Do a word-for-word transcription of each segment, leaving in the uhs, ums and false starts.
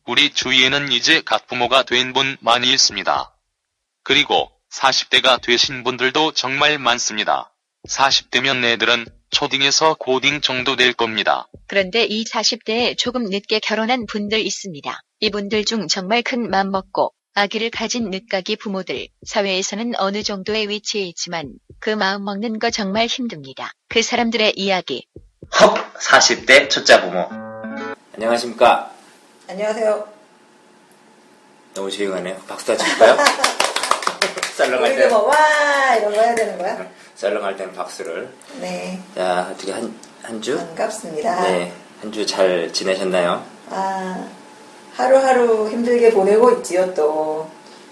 우리 주위에는 이제 갓부모가 된 분 많이 있습니다. 그리고 사십 대가 되신 분들도 정말 많습니다. 사십 대면 애들은 초딩에서 고딩 정도 될 겁니다. 그런데 이 사십 대에 조금 늦게 결혼한 분들 있습니다. 이분들 중 정말 큰 맘 먹고 아기를 가진 늦가기 부모들, 사회에서는 어느 정도의 위치에 있지만 그 마음 먹는 거 정말 힘듭니다. 그 사람들의 이야기. 헉! 사십 대 초짜 부모. 안녕하십니까? 안녕하세요. 너무 조용하네요. 박수 다 칠까요? 썰렁할 우리도 때. 뭐, 와! 이런 거 해야 되는 거야? 썰렁할 때는 박수를. 네. 자, 어떻게 한, 한 주? 반갑습니다. 네. 한 주 잘 지내셨나요? 아, 하루하루 힘들게 보내고 있지요, 또.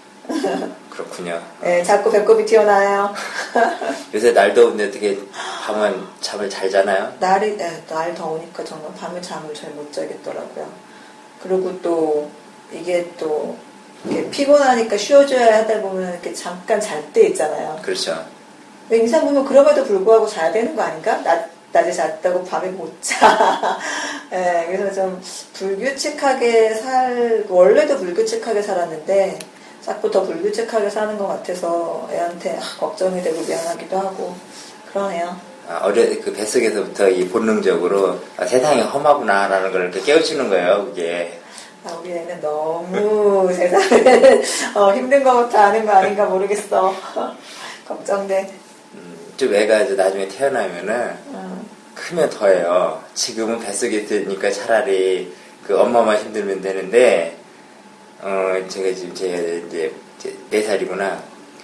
그렇군요. 네, 자꾸 배꼽이 튀어나와요. 요새 날 더운데 어떻게 밤은 잠을 잘 자나요? 날이, 네, 날 더우니까 정말 밤에 잠을 잘 못 자겠더라고요. 그리고 또, 이게 또, 이렇게 피곤하니까 쉬어줘야 하다 보면 이렇게 잠깐 잘 때 있잖아요. 그렇죠. 인상 보면 그럼에도 불구하고 자야 되는 거 아닌가? 낮, 낮에 잤다고 밤에 못 자. 네, 그래서 좀 불규칙하게 살, 원래도 불규칙하게 살았는데, 자꾸 더 불규칙하게 사는 것 같아서 애한테 걱정이 되고 미안하기도 하고, 그러네요. 아, 어려, 그 뱃속에서부터 이 본능적으로 아, 세상이 험하구나라는 걸 이렇게 깨우치는 거예요, 그게. 아, 우리 애는 너무 세상을 어, 힘든 것부터 아는 거 아닌가 모르겠어. 걱정돼. 음, 좀 애가 이제 나중에 태어나면은, 음. 크면 더해요. 지금은 뱃속에 있으니까 차라리 그 엄마만 힘들면 되는데, 어, 제가 지금 제 이제 네 살이구나.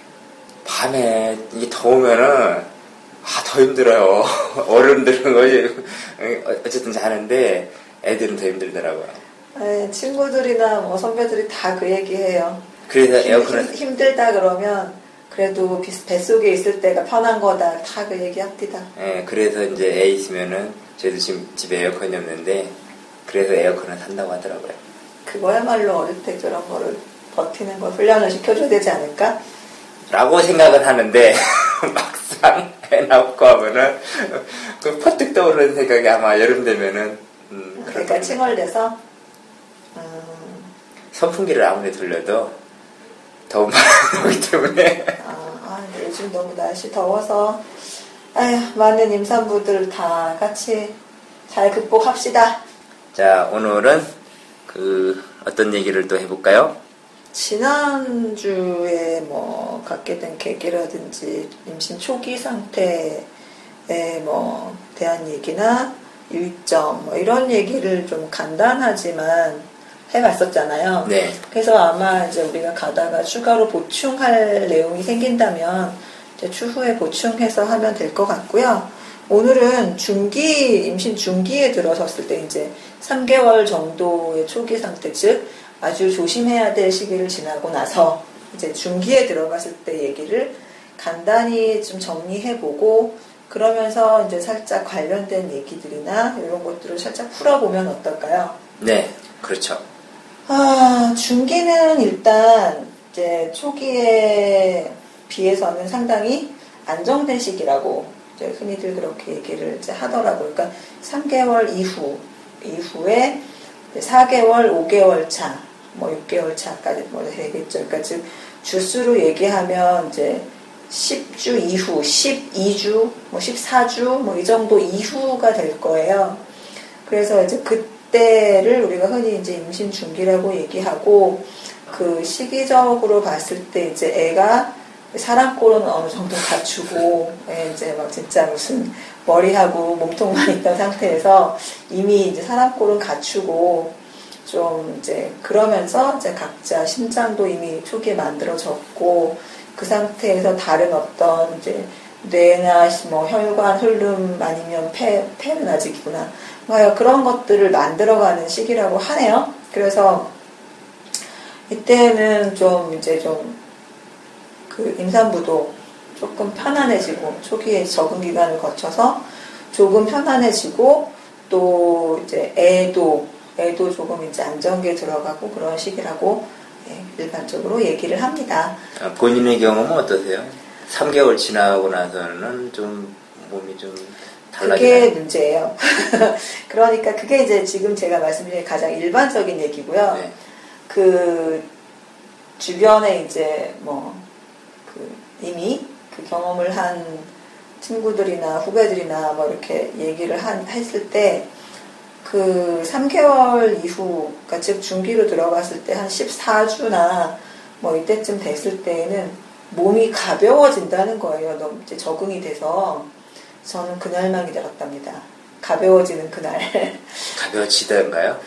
밤에 이게 더우면은, 아, 더 힘들어요. 어른들은 어쨌든 자는데, 애들은 더 힘들더라고요. 네, 친구들이나 뭐 선배들이 다 그 얘기해요. 그래서 힘, 에어컨을. 힘, 힘들다 그러면, 그래도 뱃속에 있을 때가 편한 거다. 다 그 얘기 합디다. 예, 그래서 이제 애 있으면은, 저희도 지금 집에 에어컨이 없는데, 그래서 에어컨을 산다고 하더라고요. 그거야말로 어릴 때 그런 거를 버티는 걸 훈련을 시켜줘야 되지 않을까? 라고 생각을 하는데, 막상 애 낳고 하면은, 그 퍼뜩 떠오르는 생각이 아마 여름 되면은, 음, 그러니까 칭얼대서, 음, 선풍기를 아무리 돌려도 더운 바람이 오기 때문에. 아, 아, 요즘 너무 날씨 더워서, 아휴, 많은 임산부들 다 같이 잘 극복합시다. 자, 오늘은 그 어떤 얘기를 또 해볼까요? 지난주에 뭐 갖게 된 계기라든지 임신 초기 상태에 뭐 대한 얘기나 유의점 뭐 이런 얘기를 좀 간단하지만 해봤었잖아요. 네. 그래서 아마 이제 우리가 가다가 추가로 보충할 내용이 생긴다면 이제 추후에 보충해서 하면 될 것 같고요. 오늘은 중기, 임신 중기에 들어섰을 때 이제 삼 개월 정도의 초기 상태, 즉 아주 조심해야 될 시기를 지나고 나서 이제 중기에 들어갔을 때 얘기를 간단히 좀 정리해보고 그러면서 이제 살짝 관련된 얘기들이나 이런 것들을 살짝 풀어보면 어떨까요? 네, 그렇죠. 아, 중기는 일단 이제 초기에 비해서는 상당히 안정된 시기라고 이제 흔히들 그렇게 얘기를 이제 하더라고요. 그러니까 삼 개월 이후, 이후에 사 개월, 오 개월 차, 뭐 육 개월 차까지 뭐 되겠죠. 그러니까 즉, 주수로 얘기하면 이제 십 주 이후, 십이 주, 뭐 십사 주, 뭐 이 정도 이후가 될 거예요. 그래서 이제 그때를 우리가 흔히 이제 임신 중기라고 얘기하고, 그 시기적으로 봤을 때 이제 애가 사람꼴은 어느 정도 갖추고, 이제 막 진짜 무슨 머리하고 몸통만 있던 상태에서 이미 이제 사람꼴은 갖추고, 좀 이제 그러면서 이제 각자 심장도 이미 초기에 만들어졌고, 그 상태에서 다른 어떤 이제 뇌나 뭐 혈관 흐름 아니면 폐, 폐는 아직이구나. 그런 것들을 만들어가는 시기라고 하네요. 그래서 이때는 좀 이제 좀 그 임산부도 조금 편안해지고 초기에 적응 기간을 거쳐서 조금 편안해지고 또 이제 애도 애도 조금 이제 안정기에 들어가고 그런 시기라고 일반적으로 얘기를 합니다. 아, 본인의 경험은 어떠세요? 삼 개월 지나고 나서는 좀 몸이 좀 그게 문제예요. 그러니까 그게 이제 지금 제가 말씀드린 가장 일반적인 얘기고요. 네. 그 주변에 이제 뭐 그 이미 그 경험을 한 친구들이나 후배들이나 뭐 이렇게 얘기를 한, 했을 때 그 삼 개월 이후, 그러니까 즉 중기로 들어갔을 때 한 십사 주나 뭐 이때쯤 됐을 때에는 몸이 가벼워진다는 거예요. 너무 이제 적응이 돼서. 저는 그날만 기다렸답니다. 가벼워지는 그날. 가벼워지던가요?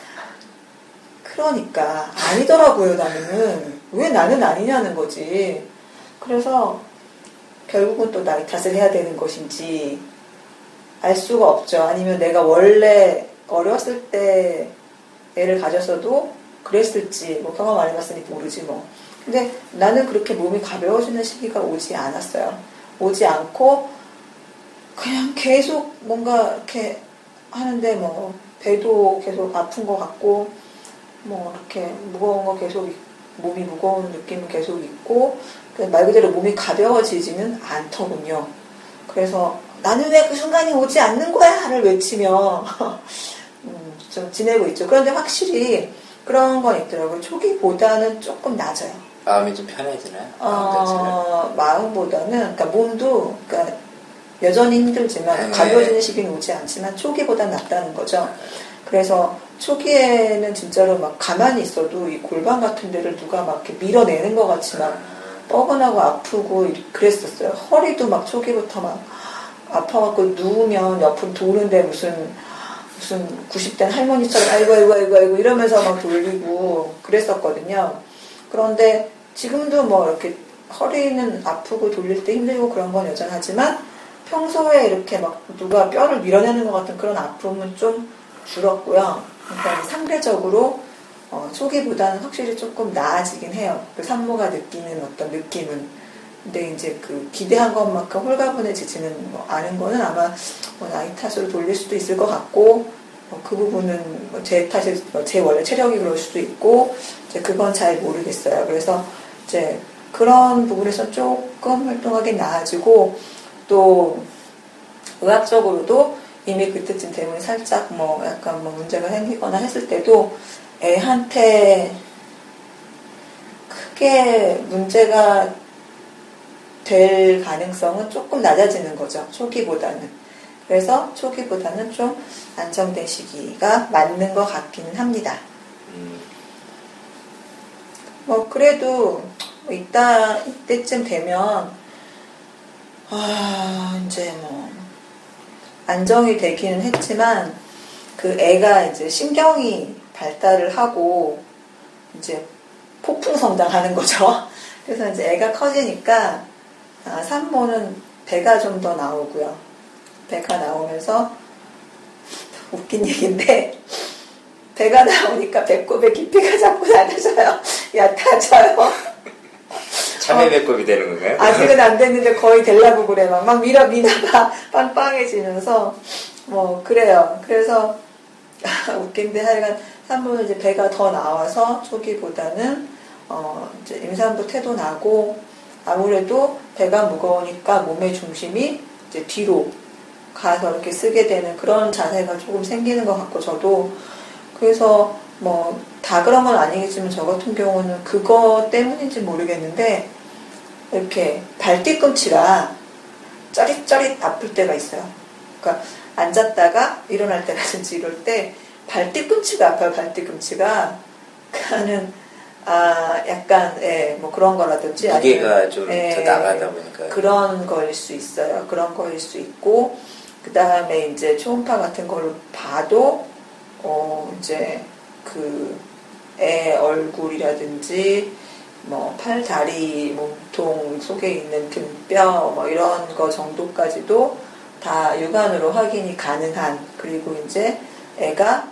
그러니까 아니더라고요. 나는 왜 나는 아니냐는 거지. 그래서 결국은 또 나이 탓을 해야 되는 것인지 알 수가 없죠. 아니면 내가 원래 어렸을 때 애를 가졌어도 그랬을지 뭐 경험 안 해봤으니 모르지 뭐. 근데 나는 그렇게 몸이 가벼워지는 시기가 오지 않았어요. 오지 않고 그냥 계속 뭔가 이렇게 하는데 뭐 배도 계속 아픈 것 같고 뭐 이렇게 무거운 거 계속 몸이 무거운 느낌은 계속 있고 말 그대로 몸이 가벼워지지는 않더군요. 그래서 나는 왜 그 순간이 오지 않는 거야를 외치며 음, 좀 지내고 있죠. 그런데 확실히 그런 건 있더라고요. 초기보다는 조금 낮아요. 마음이 좀 편해지나요? 어, 마음보다는 그러니까 몸도 그러니까 여전히 힘들지만 네. 가벼워지는 시기는 오지 않지만 초기보다 낫다는 거죠. 그래서 초기에는 진짜로 막 가만히 있어도 이 골반 같은 데를 누가 막 이렇게 밀어내는 것 같이 막 뻐근하고 아프고 그랬었어요. 허리도 막 초기부터 막 아파갖고 누우면 옆으로 도는데 무슨 무슨 구십 대 할머니처럼 아이고 아이고 아이고 아이고 이러면서 막 돌리고 그랬었거든요. 그런데 지금도 뭐 이렇게 허리는 아프고 돌릴 때 힘들고 그런 건 여전하지만 평소에 이렇게 막 누가 뼈를 밀어내는 것 같은 그런 아픔은 좀 줄었고요. 그러니까 상대적으로 어, 초기보다는 확실히 조금 나아지긴 해요. 그 산모가 느끼는 어떤 느낌은. 근데 이제 그 기대한 것만큼 홀가분해지지는 뭐 않은 거는 아마 뭐 나이 탓으로 돌릴 수도 있을 것 같고 뭐 그 부분은 뭐 제 탓일, 뭐 제 원래 체력이 그럴 수도 있고 이제 그건 잘 모르겠어요. 그래서 이제 그런 부분에서 조금 활동하기 나아지고 또 의학적으로도 이미 그때쯤 되면 살짝 뭐 약간 뭐 문제가 생기거나 했을 때도 애한테 크게 문제가 될 가능성은 조금 낮아지는 거죠. 초기보다는. 그래서 초기보다는 좀 안정된 시기가 맞는 것 같기는 합니다. 음. 뭐 그래도 뭐 이따 이때쯤 되면 아 이제 뭐 안정이 되기는 했지만 그 애가 이제 신경이 발달을 하고 이제 폭풍성장하는 거죠. 그래서 이제 애가 커지니까 아, 산모는 배가 좀 더 나오고요. 배가 나오면서 웃긴 얘기인데 배가 나오니까 배꼽의 깊이가 자꾸 낮아져요. 얕아져요. 참외 배꼽이 되는 건가요? 아직은 안 됐는데 거의 되려고 그래. 막, 막 밀어 미나가 빵빵해지면서 뭐 그래요. 그래서 웃긴데 하여간 산모는 이제 배가 더 나와서 초기보다는 어 이제 임산부 태도 나고 아무래도 배가 무거우니까 몸의 중심이 이제 뒤로 가서 이렇게 쓰게 되는 그런 자세가 조금 생기는 것 같고 저도 그래서 뭐 다 그런 건 아니겠지만 저 같은 경우는 그거 때문인지 모르겠는데 이렇게 발뒤꿈치가 짜릿짜릿 아플 때가 있어요. 그러니까 앉았다가 일어날 때라든지 이럴 때 발뒤꿈치가 아파요. 발뒤꿈치가 그는 아 약간 예, 뭐 그런 거라든지 무게가 좀 더 예, 나가다 보니까 그런 거일 수 있어요. 그런 거일 수 있고 그 다음에 이제 초음파 같은 걸로 봐도 어 이제 그 애 얼굴이라든지 뭐 팔, 다리, 몸통 속에 있는 등뼈 뭐 이런 거 정도까지도 다 육안으로 확인이 가능한 그리고 이제 애가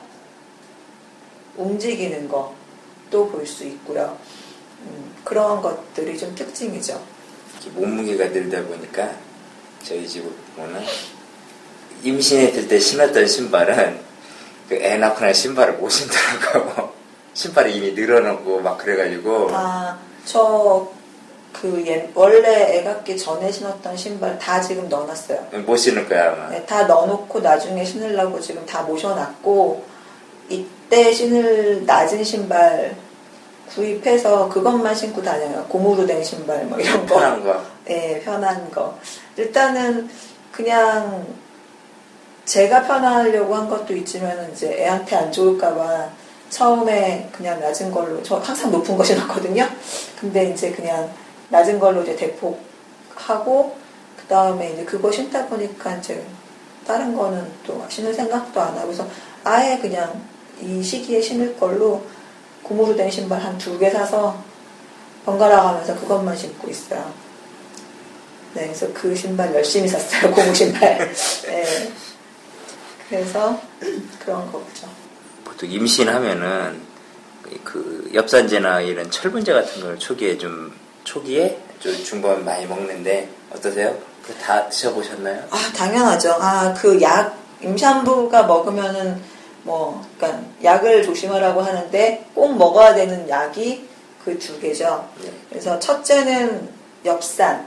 움직이는 것도 볼 수 있고요. 음, 그런 것들이 좀 특징이죠. 몸무게가 늘다 보니까 저희 집을 보면 임신했을 때 신었던 신발은 그 애 낳고 난 신발을 못 신더라고. 신발이 이미 늘어나고 막 그래가지고 아, 저 그 옛, 원래 애 갖기 전에 신었던 신발 다 지금 넣어놨어요. 못 신을 거야 아마. 네, 다 넣어놓고 나중에 신으려고 지금 다 모셔놨고 이때 신을 낮은 신발 구입해서 그것만 신고 다녀요. 고무로 된 신발 뭐 이런 거. 편한 거. 네, 편한 거. 일단은 그냥 제가 편하려고 한 것도 있지만 이제 애한테 안 좋을까봐 처음에 그냥 낮은 걸로, 저 항상 높은 거 신었거든요. 근데 이제 그냥 낮은 걸로 이제 대폭하고 그 다음에 이제 그거 신다 보니까 이제 다른 거는 또 신을 생각도 안 하고 그래서 아예 그냥 이 시기에 신을 걸로 고무로 된 신발 한 두 개 사서 번갈아 가면서 그것만 신고 있어요. 네, 그래서 그 신발 열심히 샀어요. 고무 신발. 네. 그래서 그런 거죠. 보통 임신하면은 그 엽산제나 이런 철분제 같은 걸 초기에 좀 초기에 좀 중범 많이 먹는데 어떠세요? 그거 다 드셔보셨나요? 아, 당연하죠. 아, 그 약 임산부가 먹으면은 뭐, 그러니까 약을 조심하라고 하는데 꼭 먹어야 되는 약이 그 두 개죠. 네. 그래서 첫째는 엽산.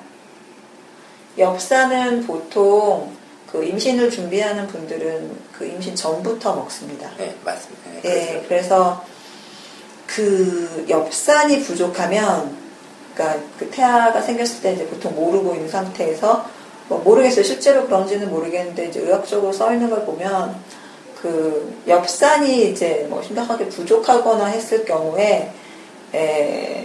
엽산은 보통 그 임신을 준비하는 분들은 그 임신 전부터 먹습니다. 네, 맞습니다. 네, 예, 그래서 그 엽산이 부족하면, 그러니까 그 태아가 생겼을 때 이제 보통 모르고 있는 상태에서 뭐 모르겠어요. 실제로 그런지는 모르겠는데 이제 의학적으로 써 있는 걸 보면 그 엽산이 이제 뭐 심각하게 부족하거나 했을 경우에 에,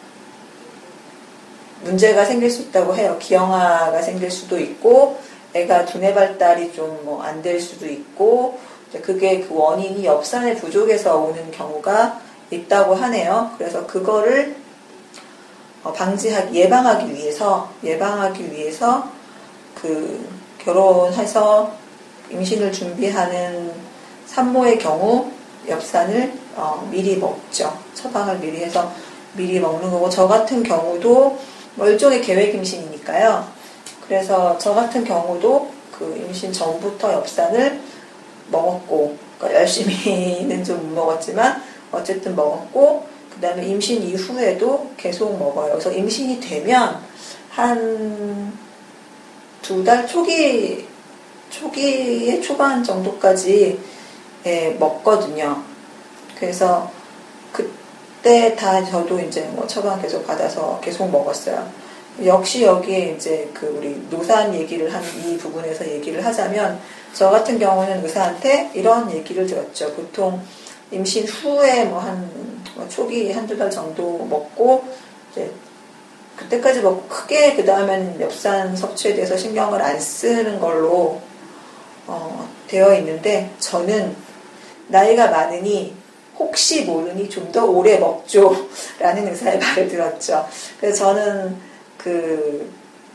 문제가 생길 수 있다고 해요. 기형아가 생길 수도 있고, 애가 두뇌 발달이 좀 뭐 안 될 수도 있고, 그게 그 원인이 엽산의 부족에서 오는 경우가 있다고 하네요. 그래서 그거를 방지하기, 예방하기 위해서, 예방하기 위해서 그 결혼해서 임신을 준비하는 산모의 경우 엽산을 어, 미리 먹죠. 처방을 미리 해서 미리 먹는 거고, 저 같은 경우도 뭐 일종의 계획 임신이니까요. 그래서 저 같은 경우도 그 임신 전부터 엽산을 먹었고, 그러니까 열심히는 좀 못 먹었지만 어쨌든 먹었고, 그 다음에 임신 이후에도 계속 먹어요. 그래서 임신이 되면 한 두 달 초기, 초기의 초반 정도까지 예, 먹거든요. 그래서 그때 다 저도 이제 뭐 처방 계속 받아서 계속 먹었어요. 역시 여기에 이제 그 우리 노산 얘기를 한 이 부분에서 얘기를 하자면, 저 같은 경우는 의사한테 이런 얘기를 들었죠. 보통 임신 후에 뭐 한 뭐 초기 한두 달 정도 먹고 이제 그때까지 먹고 크게 그 다음에는 엽산 섭취에 대해서 신경을 안 쓰는 걸로 어, 되어 있는데, 저는 나이가 많으니 혹시 모르니 좀 더 오래 먹죠 라는 의사의 말을 들었죠. 그래서 저는 그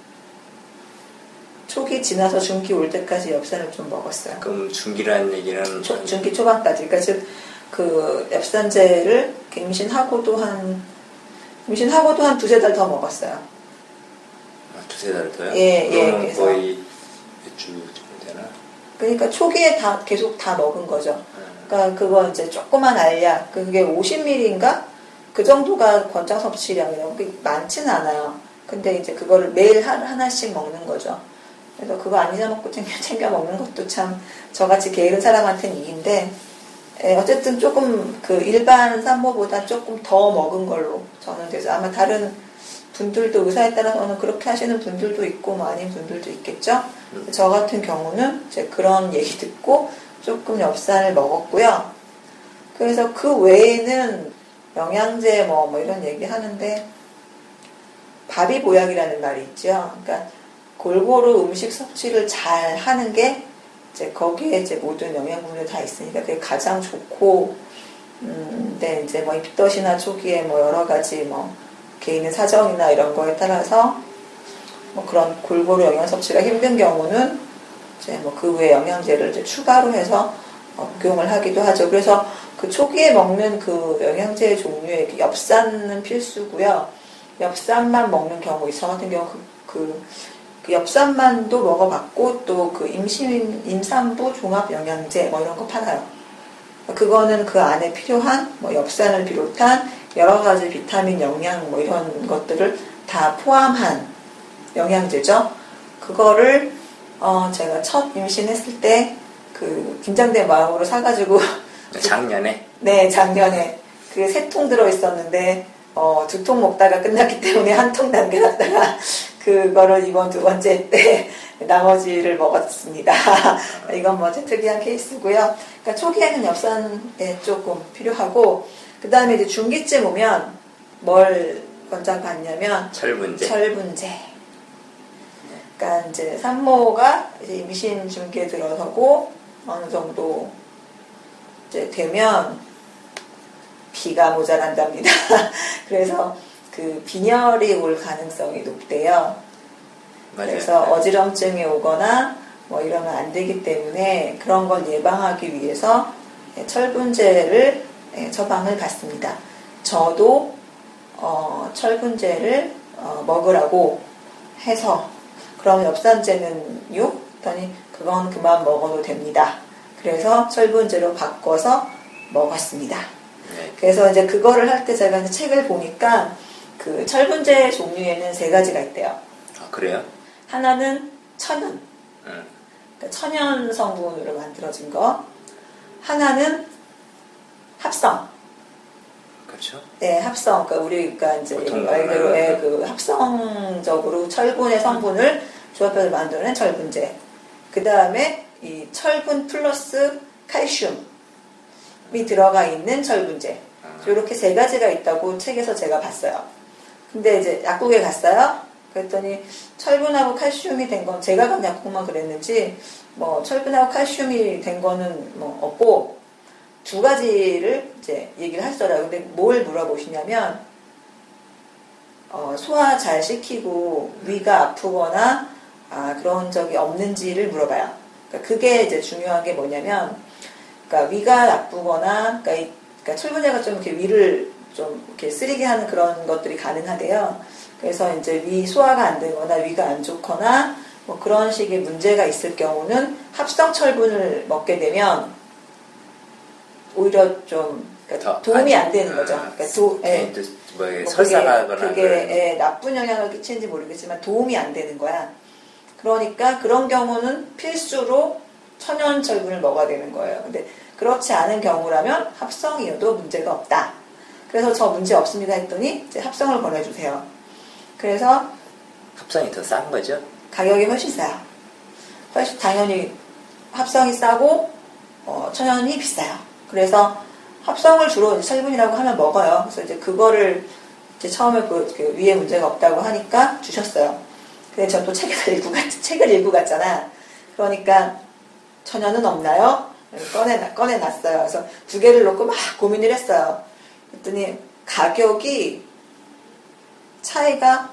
초기 지나서 중기 올 때까지 엽산을 좀 먹었어요. 그럼 중기라는 얘기는 초, 중기 초반까지. 그러니까 즉 그 엽산제를 임신하고도 한 임신하고도 한 두세 달 더 먹었어요. 아, 두세 달 더요? 예, 예. 그러면 그래서 거의 몇 주 정도 되나? 그러니까 초기에 다 계속 다 먹은 거죠. 음. 그러니까 그거 이제 조그만 알약, 그게 오십 밀리리터인가? 그 정도가 권장 섭취량이라고. 그게 많지는 않아요. 근데 이제 그거를 매일 하나씩 먹는 거죠. 그래서 그거 안 잊어먹고 챙겨, 챙겨 먹는 것도 참 저같이 게으른 사람한테는 일인데, 예, 어쨌든 조금 그 일반 산모보다 조금 더 먹은 걸로 저는 돼서, 아마 다른 분들도 의사에 따라서는 그렇게 하시는 분들도 있고 뭐 아닌 분들도 있겠죠. 음. 저 같은 경우는 이제 그런 얘기 듣고 조금 엽산을 먹었고요. 그래서 그 외에는 영양제 뭐, 뭐 이런 얘기 하는데, 밥이 보약이라는 말이 있죠. 그러니까 골고루 음식 섭취를 잘 하는 게 이제 거기에 이제 모든 영양분들이 다 있으니까 그게 가장 좋고, 음, 근데 이제 뭐 입덧이나 초기에 뭐 여러 가지 뭐 개인의 사정이나 이런 거에 따라서 뭐 그런 골고루 영양 섭취가 힘든 경우는 이제 뭐 그 외 영양제를 이제 추가로 해서 복용을 하기도 하죠. 그래서 그 초기에 먹는 그 영양제 종류의 엽산은 필수고요. 엽산만 먹는 경우, 저 같은 경우 그, 그, 그 엽산만도 먹어봤고, 또 그 임신, 임산부 종합 영양제 뭐 이런 거 팔아요. 그거는 그 안에 필요한 뭐 엽산을 비롯한 여러 가지 비타민, 영양 뭐 이런 것들을 다 포함한 영양제죠. 그거를 어 제가 첫 임신했을 때 그 긴장된 마음으로 사가지고 작년에? 네, 작년에 그 세 통 들어 있었는데 어, 두 통 먹다가 끝났기 때문에 한 통 남겨놨다가 그거를 이번 두 번째 때 나머지를 먹었습니다. 이건 뭐 특이한 케이스고요. 그러니까 초기에는 엽산에 조금 필요하고 그 다음에 이제 중기쯤 오면 뭘 권장받냐면 철분제. 철분제. 그러니까 이제 산모가 이제 임신 중기에 들어서고 어느 정도 이제 되면 비가 모자란답니다. 그래서 그 빈혈이 올 가능성이 높대요. 맞아요. 그래서 어지럼증이 오거나 뭐 이러면 안 되기 때문에 그런 걸 예방하기 위해서 철분제를 처방을 받습니다. 저도 어 철분제를 어 먹으라고 해서 그럼 엽산제는요? 했더니 그건 그만 먹어도 됩니다. 그래서 철분제로 바꿔서 먹었습니다. 네. 그래서 이제 그거를 할 때 제가 이제 책을 보니까 그 철분제 종류에는 세 가지가 있대요. 아, 그래요? 하나는 천연, 응. 그러니까 천연 성분으로 만들어진 거. 하나는 합성. 그렇죠. 네, 합성. 그러니까 우리가 이제 보통 말대로 말하는 그 합성적으로 철분의 성분을 조합해서 만드는 철분제. 그 다음에 이 철분 플러스 칼슘이 들어가 있는 철분제. 이렇게 세 가지가 있다고 책에서 제가 봤어요. 근데 이제 약국에 갔어요. 그랬더니 철분하고 칼슘이 된 건 제가 간 약국만 그랬는지 뭐 철분하고 칼슘이 된 거는 뭐 없고 두 가지를 이제 얘기를 하시더라고요. 근데 뭘 물어보시냐면 어, 소화 잘 시키고 위가 아프거나 아, 그런 적이 없는지를 물어봐요. 그러니까 그게 이제 중요한 게 뭐냐면 그러니까 위가 나쁘거나 그러니까, 이, 그러니까 철분제가 좀 이렇게 위를 좀 이렇게 쓰리게 하는 그런 것들이 가능하대요. 그래서 이제 위 소화가 안 되거나 위가 안 좋거나 뭐 그런 식의 문제가 있을 경우는 합성 철분을 먹게 되면 오히려 좀 그러니까 도움이 안 되는 거죠. 그러니까 도, 예. 뭐 뭐 설사가거나 그게, 그게 예, 나쁜 영향을 끼치는지 모르겠지만 도움이 안 되는 거야. 그러니까 그런 경우는 필수로 천연 철분을 먹어야 되는 거예요. 근데 그렇지 않은 경우라면 합성이어도 문제가 없다. 그래서 저 문제 없습니다 했더니 이제 합성을 권해주세요. 그래서 합성이 더 싼 거죠? 가격이 훨씬 싸요. 훨씬 당연히 합성이 싸고 어, 천연이 비싸요. 그래서 합성을 주로 철분이라고 하면 먹어요. 그래서 이제 그거를 이제 처음에 그, 그 위에 문제가 없다고 하니까 주셨어요. 근데 전 또 책을 읽고 갔, 책을 읽고 갔잖아. 그러니까 천연은 없나요? 꺼내, 꺼내놨어요. 그래서 두 개를 놓고 막 고민을 했어요. 그랬더니 가격이 차이가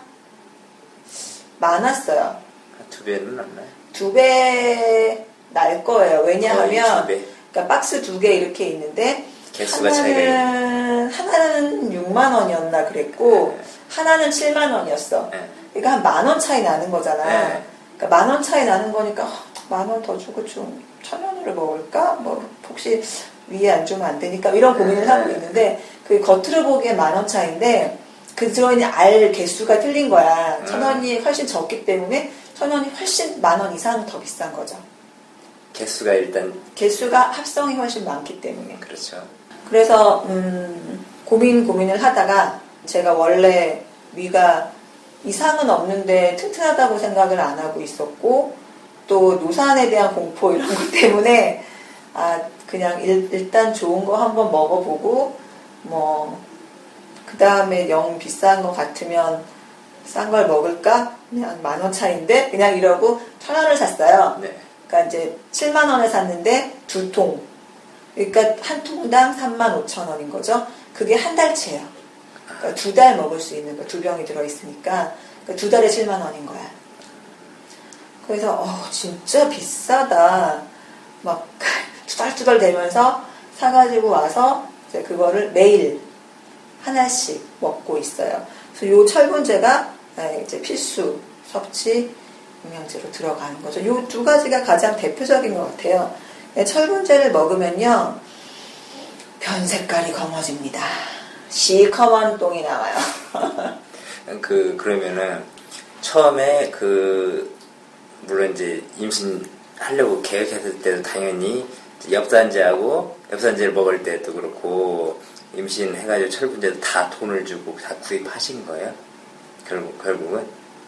많았어요. 두 배는 남나요? 두 배 날 거예요. 왜냐하면 거의 두 배. 그러니까 박스 두 개 이렇게 있는데 개수가 차이가 하나는, 하나는 육만 원이었나 그랬고 네. 하나는 칠만 원이었어. 네. 그러니까 한 만 원 차이 나는 거잖아. 네. 그러니까 만 원 차이 나는 거니까 만 원 더 주고 좀 천연으로 먹을까? 뭐 혹시 위에 안 주면 안 되니까 이런 고민을 네. 하고 있는데 그 겉으로 보기에 만 원 차이인데 그 들어있는 알 개수가 틀린 거야. 천원이 훨씬 적기 때문에 천원이 훨씬 만 원 이상 더 비싼 거죠. 개수가 일단 개수가 합성이 훨씬 많기 때문에. 그렇죠. 그래서 음, 고민 고민을 하다가 제가 원래 위가 이상은 없는데 튼튼하다고 생각을 안 하고 있었고 또 노산에 대한 공포 이런 것 때문에 아 그냥 일, 일단 좋은 거 한번 먹어보고 뭐 그 다음에 영 비싼 거 같으면 싼 걸 먹을까? 그냥 만 원 차인데 그냥 이러고 천 원을 샀어요. 네. 그러니까 이제 칠만 원에 샀는데 두 통. 그러니까 한 통당 삼만 오천 원인 거죠. 그게 한 달치예요. 그러니까 두 달 먹을 수 있는 거, 두 병이 들어있으니까 그러니까 두 달에 칠만 원인 거야. 그래서 어, 진짜 비싸다. 막 투덜투덜 대면서 사가지고 와서 이제 그거를 매일 하나씩 먹고 있어요. 그래서 요 철분제가 이제 필수 섭취 영양제로 들어가는 거죠. 요 두 가지가 가장 대표적인 것 같아요. 철분제를 먹으면요 변 색깔이 검어집니다. 시커먼 똥이 나와요. 그 그러면은 처음에 그 물론 이제 임신하려고 계획했을 때도 당연히 엽산제하고 엽산제를 먹을 때도 그렇고 임신해가지고 철분제도 다 돈을 주고 다 구입하신 거예요? 결국 결국은?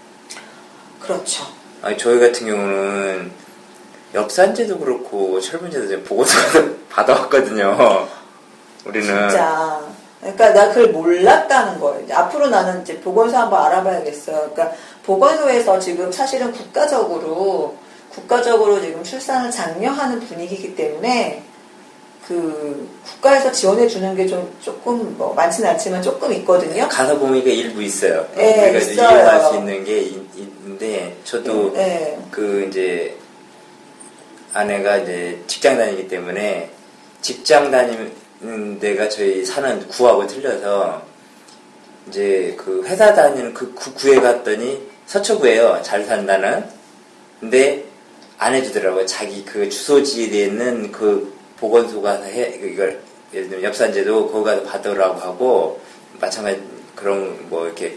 그렇죠. 아니 저희 같은 경우는 엽산제도 그렇고 철분제도 제가 보고서 받아왔거든요. 우리는 진짜. 그러니까 나 그걸 몰랐다는 거예요. 앞으로 나는 이제 보건소 한번 알아봐야겠어요. 그러니까 보건소에서 지금 사실은 국가적으로 국가적으로 지금 출산을 장려하는 분위기이기 때문에 그 국가에서 지원해 주는 게 좀 조금 뭐 많지는 않지만 조금 있거든요. 가사 보니까 일부 있어요. 네, 우리가 있어요. 이용할 수 있는 게 있, 있는데 저도 네. 그 이제 아내가 이제 직장 다니기 때문에 직장 다니는 데가 저희 사는 구하고 틀려서 이제 그 회사 다니는 그 구에 갔더니 서초구예요. 잘 산다는. 근데 안 해주더라고요. 자기 그 주소지에 있는 그 보건소 가서 해, 이걸, 예를 들면 엽산제도 거기 가서 받으라고 하고, 마찬가지 그런 뭐 이렇게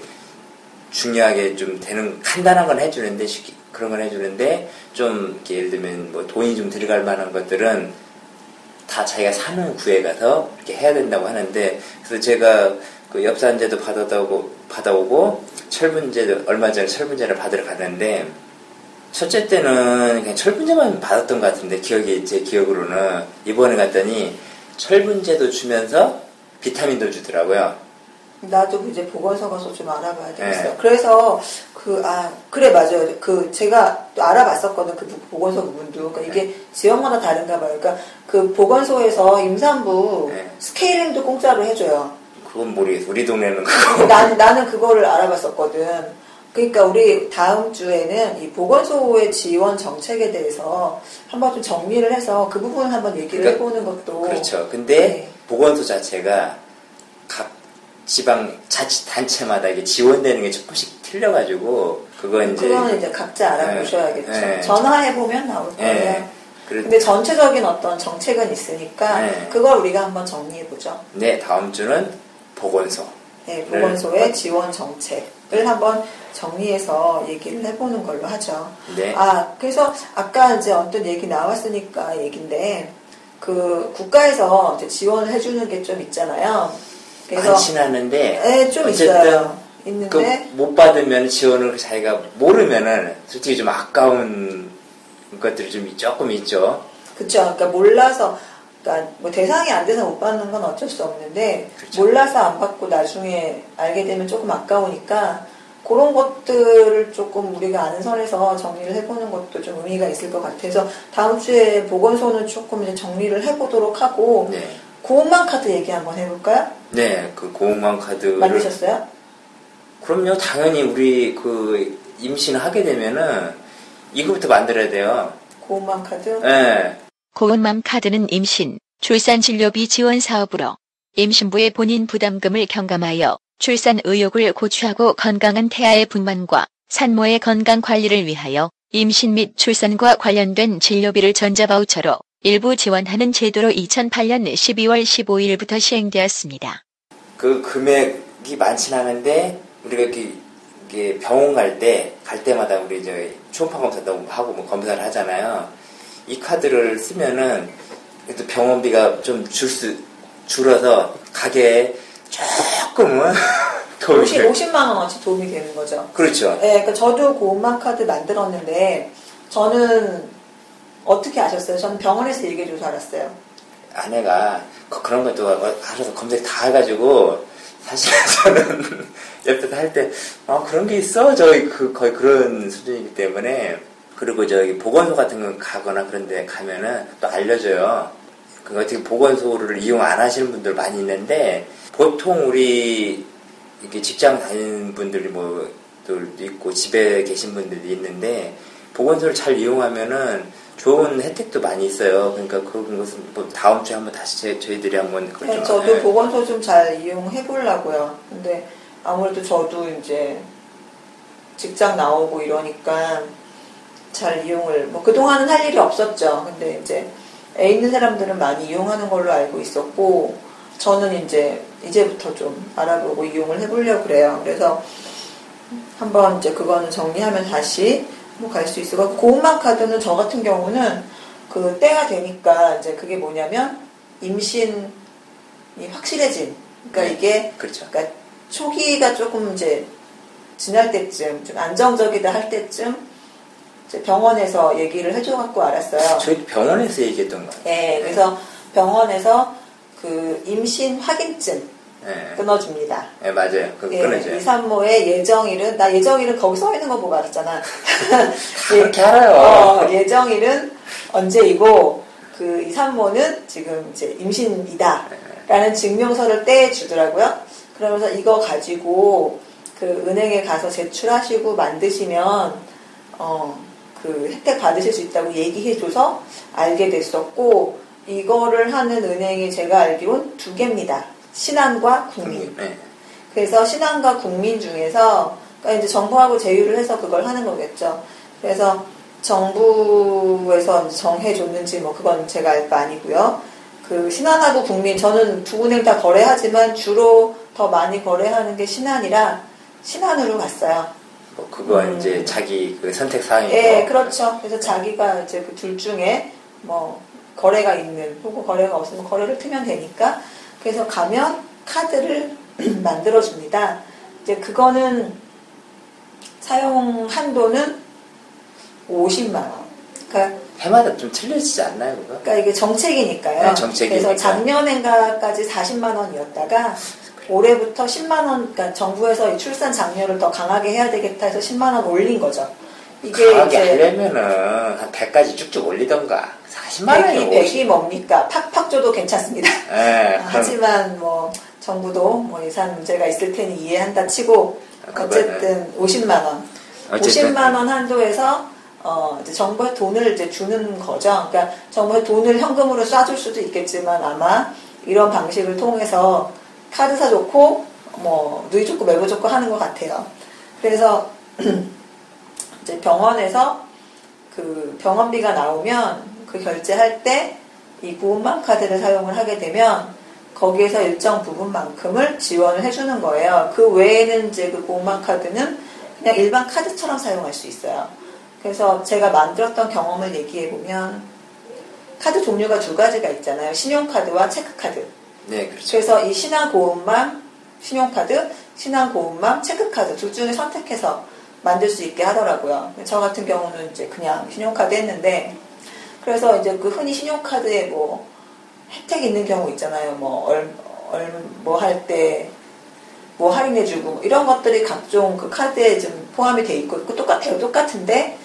중요하게 좀 되는, 간단한 건 해주는데, 쉽게, 그런 건 해주는데, 좀 이렇게 예를 들면 뭐 돈이 좀 들어갈 만한 것들은 다 자기가 사는 구에 가서 이렇게 해야 된다고 하는데, 그래서 제가 그 엽산제도 받아오고, 받아오고, 철분제도, 얼마 전에 철분제를 받으러 갔는데, 첫째 때는 그냥 철분제만 받았던 것 같은데 기억이 제 기억으로는 이번에 갔더니 철분제도 주면서 비타민도 주더라고요. 나도 이제 보건소 가서 좀 알아봐야 되겠어요. 네. 그래서 그 아 그래 맞아요. 그 제가 또 알아봤었거든 그 보건소 부분도. 그러니까 이게 네. 지역마다 다른가 봐요. 그러니까 그 보건소에서 임산부 네. 스케일링도 공짜로 해줘요. 그건 모르겠어. 우리 동네는 그거. 난 나는 그거를 알아봤었거든. 그러니까 우리 다음 주에는 이 보건소의 지원 정책에 대해서 한번 좀 정리를 해서 그 부분을 한번 얘기를 그러니까, 해보는 것도. 그렇죠. 근데 네. 보건소 자체가 각 지방 자치단체마다 이게 지원되는 게 조금씩 틀려가지고 그건 이제 그거는 이제 각자 알아보셔야겠죠. 네, 네. 전화해보면 나올 거예요. 네. 근데 전체적인 어떤 정책은 있으니까 네. 그걸 우리가 한번 정리해보죠. 네, 다음 주는 보건소. 네, 보건소의 지원 정책을 한번 정리해서 얘기를 해보는 걸로 하죠. 네. 아, 그래서 아까 이제 어떤 얘기 나왔으니까 얘긴데, 그 국가에서 이제 지원을 해주는 게 좀 있잖아요. 그래서 많진 않은데. 네, 좀 어쨌든 있어요. 있는데. 그 못 받으면 지원을 자기가 모르면은 솔직히 좀 아까운 것들이 좀 조금 있죠. 그쵸. 그러니까 몰라서, 그러니까 뭐 대상이 안 돼서 못 받는 건 어쩔 수 없는데, 그쵸. 몰라서 안 받고 나중에 알게 되면 조금 아까우니까, 그런 것들을 조금 우리가 아는 선에서 정리를 해보는 것도 좀 의미가 있을 것 같아서, 다음 주에 보건소는 조금 이제 정리를 해보도록 하고, 네. 고운맘 카드 얘기 한번 해볼까요? 네, 그 고운맘 카드를. 만드셨어요? 그럼요, 당연히 우리 그 임신을 하게 되면은 이거부터 만들어야 돼요. 고운맘 카드? 네. 고운맘 카드는 임신, 출산 진료비 지원 사업으로 임신부의 본인 부담금을 경감하여 출산 의욕을 고취하고 건강한 태아의 분만과 산모의 건강 관리를 위하여 임신 및 출산과 관련된 진료비를 전자바우처로 일부 지원하는 제도로 이천팔 년 십이월 십오일부터 시행되었습니다. 그 금액이 많진 않은데 우리가 이렇게, 이렇게 병원 갈 때, 갈 때마다 우리 저 초음파 검사도 하고 뭐 검사를 하잖아요. 이 카드를 쓰면은 또 병원비가 좀 줄 수, 줄어서 가게에 조금은 도움이 돼요. 오십만 원어치 도움이 되는 거죠. 그렇죠. 네, 그러니까 저도 고운맘 카드 만들었는데, 저는 어떻게 아셨어요? 저는 병원에서 얘기해줘서 알았어요. 아내가 그- 그런 것도 알아서 검색 다 해가지고 사실 저는 옆에서 할 때 아 그런 게 있어? 저희 그 거의 그런 수준이기 때문에 그리고 저기 보건소 같은 거 가거나 그런 데 가면은 또 알려줘요. 그 어떻게 보건소를 이용 안 하시는 분들 많이 있는데 보통 우리 이렇게 직장 다니는 분들이 뭐도 있고 집에 계신 분들이 있는데 보건소를 잘 이용하면은 좋은 혜택도 많이 있어요. 그러니까 그런 것은 뭐 다음 주에 한번 다시 제, 저희들이 한번 그걸 네, 좀, 저도 예. 보건소 좀 잘 이용해 보려고요. 근데 아무래도 저도 이제 직장 나오고 이러니까 잘 이용을, 뭐 그동안은 할 일이 없었죠. 근데 이제 애 있는 사람들은 많이 이용하는 걸로 알고 있었고, 저는 이제 이제부터 좀 알아보고 이용을 해보려고 그래요. 그래서 한번 이제 그거는 정리하면 다시 뭐 갈 수 있을 것 같고, 고운맘 카드는 저 같은 경우는 그 때가 되니까 이제 그게 뭐냐면 임신이 확실해진. 그러니까 네, 이게 그렇죠. 그러니까 초기가 조금 이제 지날 때쯤, 좀 안정적이다 할 때쯤 이제 병원에서 얘기를 해줘갖고 알았어요. 저희 병원에서 얘기했던 거 같아요. 네, 그래서 병원에서 그 임신 확인증 네. 끊어줍니다. 네, 맞아요. 그 예, 끊어줘요. 이산모의 예정일은, 나 예정일은 거기 써 있는 거 보고 알았잖아. 그렇게 알아요. 어, 예정일은 언제이고, 그 이산모는 지금 이제 임신이다. 라는 증명서를 떼주더라고요. 그러면서 이거 가지고 그 은행에 가서 제출하시고 만드시면, 어, 그 혜택 받으실 수 있다고 얘기해줘서 알게 됐었고, 이거를 하는 은행이 제가 알기로는 두 개입니다. 신한과 국민. 네. 그래서 신한과 국민 중에서, 그러니까 이제 정부하고 제휴를 해서 그걸 하는 거겠죠. 그래서 정부에서 정해줬는지 뭐 그건 제가 알 바 아니고요. 그 신한하고 국민, 저는 두 은행 다 거래하지만 주로 더 많이 거래하는 게 신한이라 신한으로 갔어요. 뭐 그거 음. 이제 자기 그 선택 사항이고. 예, 그렇죠. 그래서 자기가 이제 그 둘 중에 뭐 거래가 있는 혹은 거래가 없으면 거래를 트면 되니까, 그래서 가면 카드를 만들어 줍니다. 이제 그거는 사용 한도는 오십만 원. 그러니까, 해마다 좀 틀려지지 않나요, 그거? 그러니까 이게 정책이니까요. 네, 정책이니까. 그래서 작년엔가까지 사십만 원이었다가 올해부터 십만 원, 그러니까 정부에서 이 출산 장려를 더 강하게 해야 되겠다 해서 십만 원 올린 거죠. 이게 강하게 이제 하려면은 한 백까지 쭉쭉 올리던가. 사십만 원이 백이, 백이 뭡니까? 팍팍 줘도 괜찮습니다. 네, 아, 하지만 뭐 정부도 뭐 예산 문제가 있을 테니 이해한다 치고 어쨌든 오십만 원, 어쨌든. 오십만 원 한도에서 어 이제 정부에 돈을 이제 주는 거죠. 그러니까 정부에 돈을 현금으로 쏴줄 수도 있겠지만 아마 이런 방식을 통해서 카드사 좋고 뭐 누이 좋고 매부 좋고 하는 것 같아요. 그래서 이제 병원에서 그 병원비가 나오면 그 결제할 때 이 고운맘 카드를 사용을 하게 되면 거기에서 일정 부분만큼을 지원을 해주는 거예요. 그 외에는 이제 그 고운맘 카드는 그냥 일반 카드처럼 사용할 수 있어요. 그래서 제가 만들었던 경험을 얘기해 보면 카드 종류가 두 가지가 있잖아요. 신용카드와 체크카드. 네, 그렇죠. 그래서 이 신한 고운맘 신용카드, 신한 고운맘 체크카드 둘 중에 선택해서 만들 수 있게 하더라고요. 저 같은 경우는 이제 그냥 신용카드 했는데, 그래서 이제 그 흔히 신용카드에 뭐 혜택이 있는 경우 있잖아요. 뭐, 얼, 얼, 뭐 할 때, 뭐 할인해주고, 뭐 이런 것들이 각종 그 카드에 좀 포함이 돼 있고, 그 똑같아요. 똑같은데,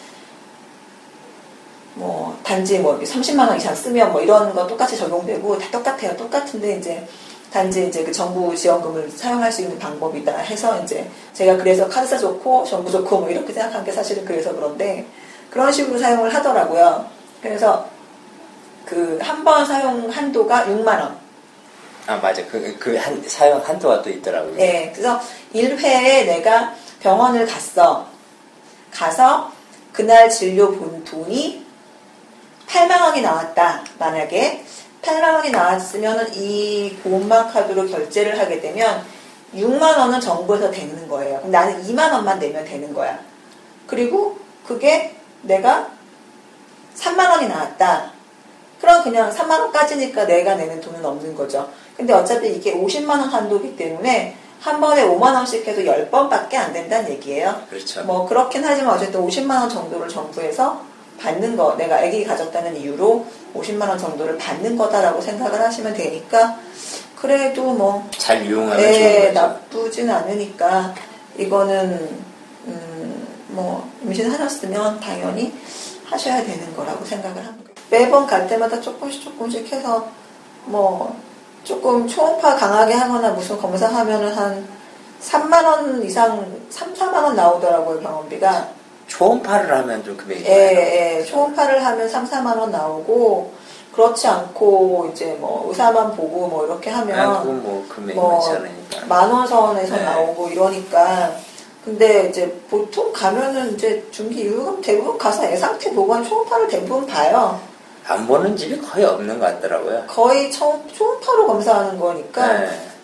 뭐, 단지 뭐 삼십만 원 이상 쓰면 뭐 이런 거 똑같이 적용되고, 다 똑같아요. 똑같은데, 이제, 단지 이제 그 정부 지원금을 사용할 수 있는 방법이다 해서 이제, 제가 그래서 카드사 좋고, 정부 좋고, 뭐 이렇게 생각한 게 사실은 그래서 그런데, 그런 식으로 사용을 하더라고요. 그래서, 그, 한 번 사용 한도가 육만 원. 아, 맞아. 그, 그, 한, 사용 한도가 또 있더라고요. 네. 그래서 일 회에 내가 병원을 갔어. 가서, 그날 진료 본 돈이 팔만 원이 나왔다. 만약에, 팔만 원이 나왔으면 이 고운맘 카드로 결제를 하게 되면, 육만 원은 정부에서 되는 거예요. 그럼 나는 이만 원만 내면 되는 거야. 그리고, 그게 내가 삼만 원이 나왔다. 그럼 그냥 삼만 원까지니까 내가 내는 돈은 없는 거죠. 근데 어차피 이게 오십만 원 한도이기 때문에 한 번에 오만 원씩 해도 열 번밖에 안 된다는 얘기예요. 그렇죠. 뭐 그렇긴 하지만 어쨌든 오십만 원 정도를 정부에서 받는 거, 내가 아기 가졌다는 이유로 오십만 원 정도를 받는 거다라고 생각을 하시면 되니까, 그래도 뭐 잘 이용하면 예, 좋은 거죠. 나쁘진 않으니까 이거는 음, 뭐 임신하셨으면 당연히 하셔야 되는 거라고 생각을 합니다. 매번 갈 때마다 조금씩 조금씩 해서 뭐 조금 초음파 강하게 하거나 무슨 검사하면은 한 삼만 원 이상, 삼, 사만 원 나오더라고요, 병원비가. 초음파를 하면 좀 금액이 예, 예. 초음파를 하면 삼, 사만 원 나오고, 그렇지 않고 이제 뭐 의사만 보고 뭐 이렇게 하면 아, 그건 뭐 금액이 뭐 많지 않으니까. 만 원 선에서 네. 나오고 이러니까. 근데 이제 보통 가면은 이제 중기 유급은 대부분 가서 애 상태 보고 초음파를 대부분 봐요. 안 보는 집이 거의 없는 것 같더라고요. 거의 초, 초음파로 검사하는 거니까 네.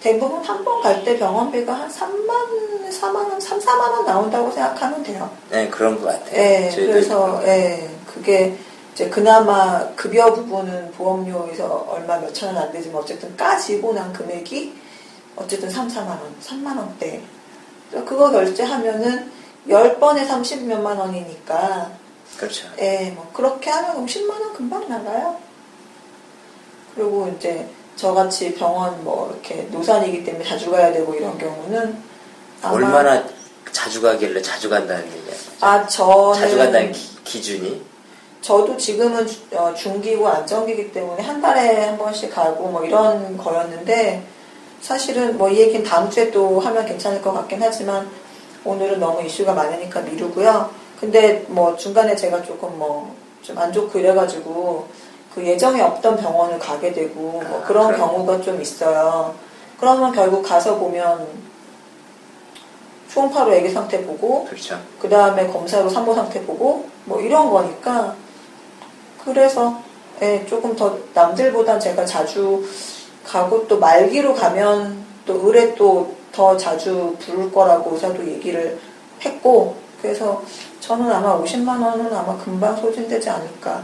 대부분 한 번 갈 때 병원비가 한 삼만, 사만 원, 삼, 사만 원 나온다고 생각하면 돼요. 네, 그런 것 같아요. 예, 그래서, 예, 그게 이제 그나마 급여 부분은 보험료에서 얼마 몇천 원 안 되지만 어쨌든 까지고 난 금액이 어쨌든 삼, 사만 원, 삼만 원대. 그거 결제하면은 열 번에 삼십몇만 원이니까. 그렇죠. 예, 뭐, 그렇게 하면 오십만 원 금방 나가요. 그리고 이제 저같이 병원 뭐 이렇게 노산이기 때문에 자주 가야 되고 이런 경우는 아마 얼마나 자주 가길래 자주 간다는 얘기야? 아, 저는 자주 간다는 기, 기준이? 저도 지금은 주- 어, 중기고 안정기이기 때문에 한 달에 한 번씩 가고 뭐 이런 거였는데 사실은 뭐 이 얘기는 다음 주에 또 하면 괜찮을 것 같긴 하지만 오늘은 너무 이슈가 많으니까 미루고요. 근데 뭐 중간에 제가 조금 뭐 좀 안 좋고 이래가지고 그 예정에 없던 병원을 가게 되고 뭐 아, 그런 그래. 경우가 좀 있어요. 그러면 결국 가서 보면 초음파로 애기 상태 보고 그렇죠. 그 다음에 검사로 산모 상태 보고 뭐 이런 거니까 그래서 예, 조금 더 남들보단 제가 자주 가고 또 말기로 가면 또 의뢰 또 더 자주 부를 거라고 의사도 얘기를 했고 그래서 저는 아마 오십만 원은 아마 금방 소진되지 않을까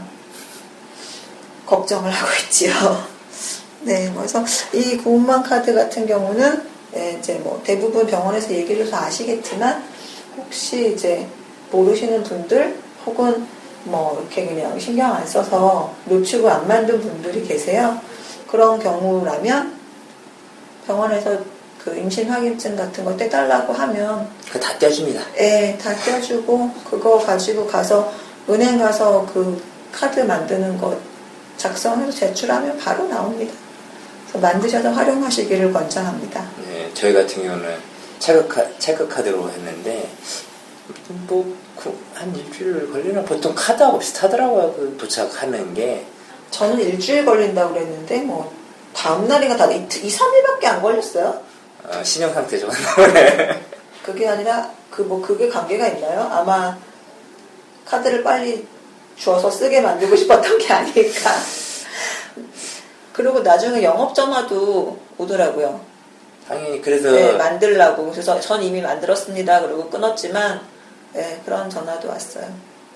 걱정을 하고 있지요. 네, 그래서 이 고운만 카드 같은 경우는 예, 이제 뭐 대부분 병원에서 얘기를 해서 아시겠지만 혹시 이제 모르시는 분들 혹은 뭐 이렇게 그냥 신경 안 써서 놓치고 안 만든 분들이 계세요. 그런 경우라면 병원에서 그 임신 확인증 같은 거 떼달라고 하면 그거 다 떼줍니다. 예, 다 떼주고 그거 가지고 가서 은행 가서 그 카드 만드는 거 작성해서 제출하면 바로 나옵니다. 그래서 만드셔서 활용하시기를 권장합니다. 네, 저희 같은 경우는 체크카, 체크카드로 했는데 뭐 한 일주일 걸리나 보통 카드하고 비슷하더라고요. 그 도착하는 게. 저는 일주일 걸린다고 그랬는데 뭐 다음 날이가 다 이, 삼 일밖에 안 걸렸어요. 어, 신용 상태 좋았나 보네. 그게 아니라 그 뭐 그게 관계가 있나요? 아마 카드를 빨리 주어서 쓰게 만들고 싶었던 게 아닐까. 그리고 나중에 영업 전화도 오더라고요. 당연히 그래서 네, 만들라고. 그래서 전 이미 만들었습니다. 그리고 끊었지만 네, 그런 전화도 왔어요.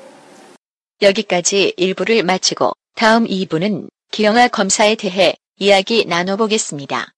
여기까지 일 부를 마치고 다음 이 부는 기형아 검사에 대해 이야기 나눠보겠습니다.